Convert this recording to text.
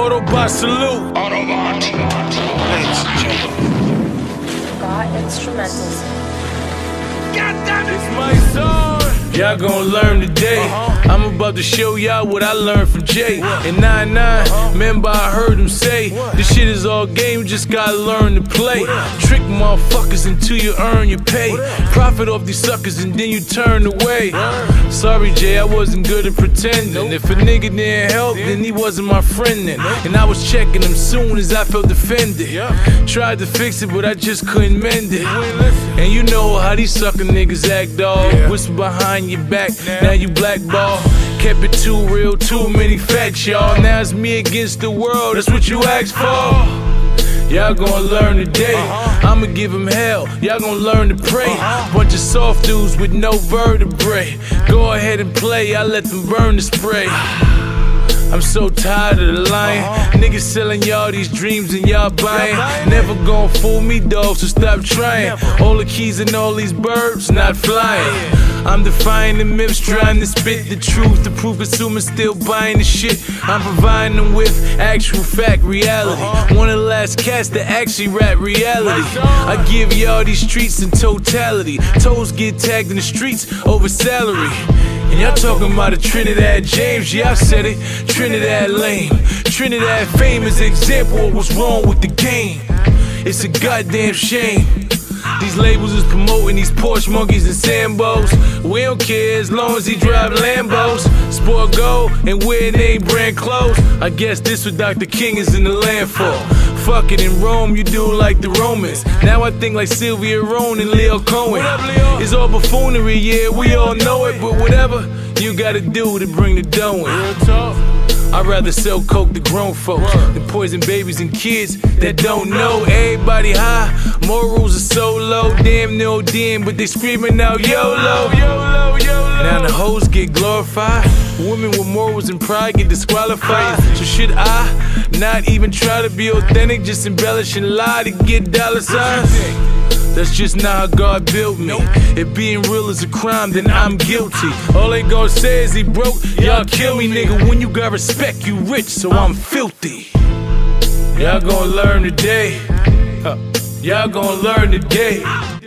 Autobot salute. Autobot. Ladies and gentlemen. Got instrumentals. God damn it! It's my song. Y'all gon' learn today. I'm about to show y'all what I learned from Jay. In 9-9, remember I heard him say, this shit is all game, just gotta learn to play. Trick motherfuckers until you earn your pay. Profit off these suckers and then you turn away. Sorry Jay, I wasn't good at pretending. If a nigga didn't help, then he wasn't my friend then. And I was checking him soon as I felt offended. Tried to fix it, but I just couldn't mend it. And you know how these sucker niggas act, dawg. Whisper behind your back, now you blackball. Kept it too real, too many facts, y'all. Now it's me against the world, that's what you asked for. Y'all gonna learn today. I'ma give them hell, y'all gonna learn to pray. Bunch of soft dudes with no vertebrae. Go ahead and play, I let them burn the spray. I'm so tired of the lying. Niggas selling y'all these dreams and y'all buying. Never gon' fool me, dog, so stop trying. All the keys and all these birds not flying. I'm defying the myths, trying to spit the truth. The proof consumers still buying the shit I'm providing them with. Actual fact, reality. One of the last cats that actually rap reality. I give y'all these streets in totality. Toes get tagged in the streets over salary. And y'all talking about a Trinidad James, yeah I said it, Trinidad lame. Trinidad fame is an example of what's wrong with the game. It's a goddamn shame. These labels is promoting these Porsche monkeys and Sambos. We don't care as long as he drive Lambos. Sport gold and wear name brand clothes. I guess this what Dr. King is in the land for. Fuck it, in Rome you do like the Romans. Now I think like Sylvia Rhone and Leo Cohen. It's all buffoonery, yeah, we all know it. But whatever you gotta do to bring the dough in. I'd rather sell coke to grown folks than poison babies and kids that don't know. Everybody high, morals are so low. Damn no damn, but they screaming out YOLO. Now the hoes get glorified. Women with morals and pride get disqualified. So should I not even try to be authentic, just embellish and lie to get dollar signs? That's just not how God built me. If being real is a crime, then I'm guilty. All they gon' say is he broke, y'all kill me, nigga. When you got respect, you rich, so I'm filthy. Y'all gon' learn today. Y'all gon' learn today.